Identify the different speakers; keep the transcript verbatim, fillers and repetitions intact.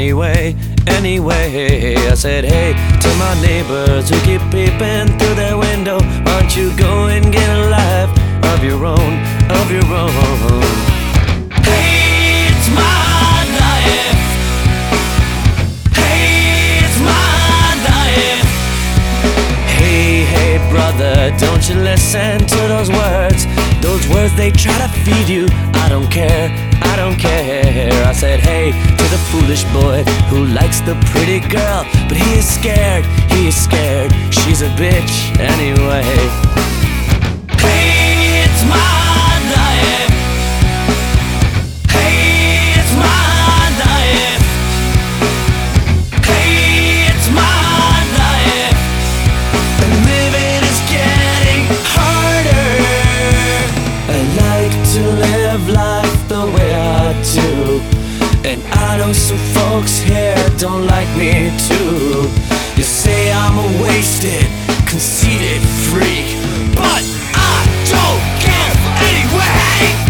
Speaker 1: anyway, anyway. I said hey to my neighbors who keep peeping through their window. Why don't you go and get a life of your own, of your own? Hey, it's my life. Hey, it's my life. Hey, hey, brother, don't you listen to those words. Those words, they try to feed you. I don't care, I don't care. I said hey to the foolish boy who likes the pretty girl, but he is scared, he is scared. She's a bitch anyway. Hey, it's my life. Hey, it's my life. Hey, it's my life. And living is getting harder. I like to live life the way I do, and I know some folks here don't like me too. You say I'm a wasted, conceited freak, but I don't care anyway.